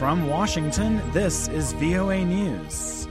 From Washington, this is VOA News.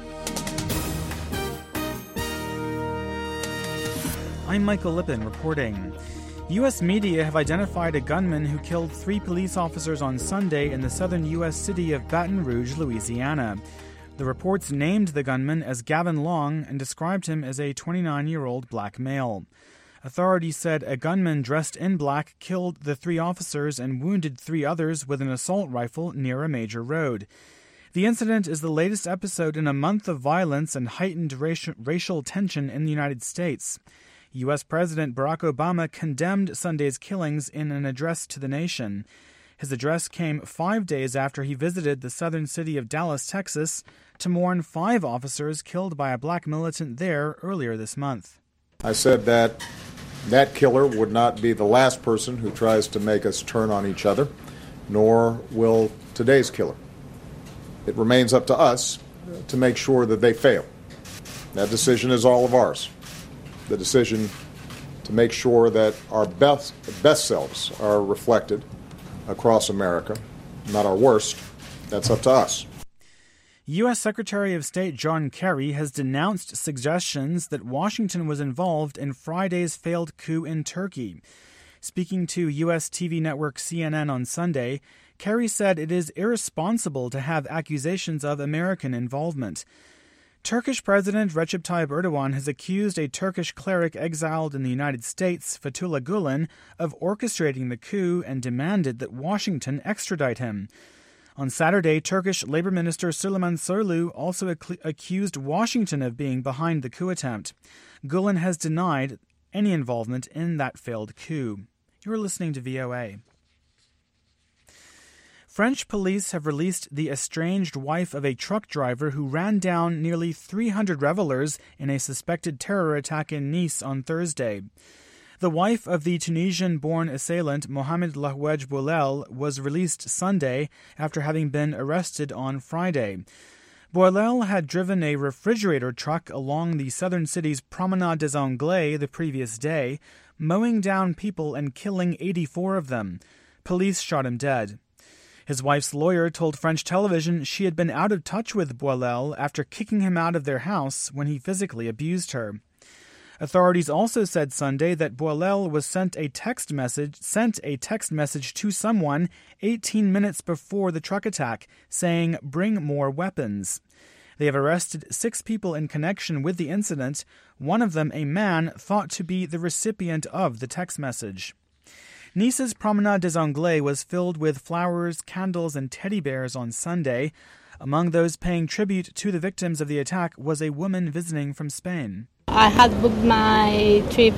I'm Michael Lippin reporting. U.S. media have identified a gunman who killed 3 police officers on Sunday in the southern U.S. city of Baton Rouge, Louisiana. The reports named the gunman as Gavin Long and described him as a 29-year-old black male. Authorities said a gunman dressed in black killed the 3 officers and wounded 3 others with an assault rifle near a major road. The incident is the latest episode in a month of violence and heightened racial tension in the United States. U.S. President Barack Obama condemned Sunday's killings in an address to the nation. His address came 5 days after he visited the southern city of Dallas, Texas, to mourn 5 officers killed by a black militant there earlier this month. I said that killer would not be the last person who tries to make us turn on each other, nor will today's killer. It remains up to us to make sure that they fail. That decision is all of ours. The decision to make sure that our best selves are reflected across America, not our worst, that's up to us. U.S. Secretary of State John Kerry has denounced suggestions that Washington was involved in Friday's failed coup in Turkey. Speaking to U.S. TV network CNN on Sunday, Kerry said it is irresponsible to have accusations of American involvement. Turkish President Recep Tayyip Erdogan has accused a Turkish cleric exiled in the United States, Fethullah Gulen, of orchestrating the coup and demanded that Washington extradite him. On Saturday, Turkish Labor Minister Süleyman Soylu also accused Washington of being behind the coup attempt. Gulen has denied any involvement in that failed coup. You're listening to VOA. French police have released the estranged wife of a truck driver who ran down nearly 300 revelers in a suspected terror attack in Nice on Thursday. The wife of the Tunisian-born assailant Mohamed Lahouej Boulel was released Sunday after having been arrested on Friday. Boulel had driven a refrigerator truck along the southern city's Promenade des Anglais the previous day, mowing down people and killing 84 of them. Police shot him dead. His wife's lawyer told French television she had been out of touch with Boulel after kicking him out of their house when he physically abused her. Authorities also said Sunday that Boulel was sent a text message to someone 18 minutes before the truck attack, saying, "Bring more weapons." They have arrested 6 people in connection with the incident, one of them a man thought to be the recipient of the text message. Nice's Promenade des Anglais was filled with flowers, candles, and teddy bears on Sunday. Among those paying tribute to the victims of the attack was a woman visiting from Spain. I had booked my trip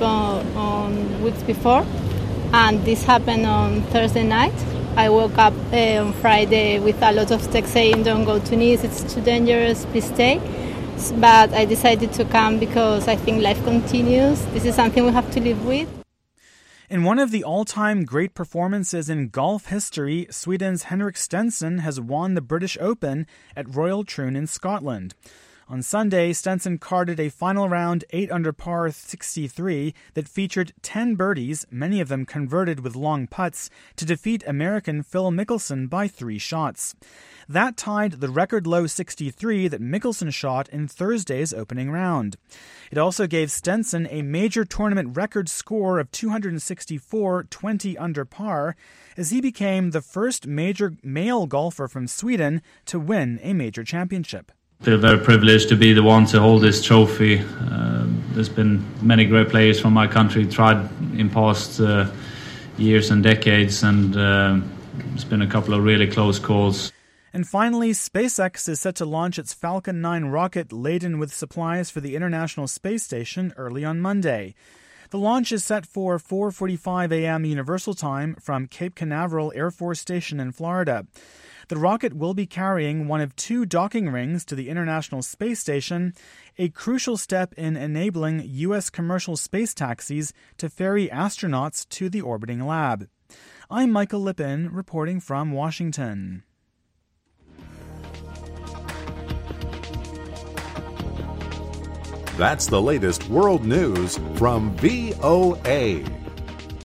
on weeks before, and this happened on Thursday night. I woke up on Friday with a lot of texts saying, "Don't go to Nice, it's too dangerous, please stay." But I decided to come because I think life continues. This is something we have to live with. In one of the all-time great performances in golf history, Sweden's Henrik Stenson has won the British Open at Royal Troon in Scotland. On Sunday, Stenson carded a final round 8 under par 63 that featured 10 birdies, many of them converted with long putts, to defeat American Phil Mickelson by 3 shots. That tied the record-low 63 that Mickelson shot in Thursday's opening round. It also gave Stenson a major tournament record score of 264, 20 under par, as he became the first major male golfer from Sweden to win a major championship. I feel very privileged to be the one to hold this trophy. There's been many great players from my country tried in past years and decades, and it's been a couple of really close calls. And finally, SpaceX is set to launch its Falcon 9 rocket laden with supplies for the International Space Station early on Monday. The launch is set for 4:45 a.m. Universal Time from Cape Canaveral Air Force Station in Florida. The rocket will be carrying one of 2 docking rings to the International Space Station, a crucial step in enabling U.S. commercial space taxis to ferry astronauts to the orbiting lab. I'm Michael Lippin, reporting from Washington. That's the latest world news from VOA.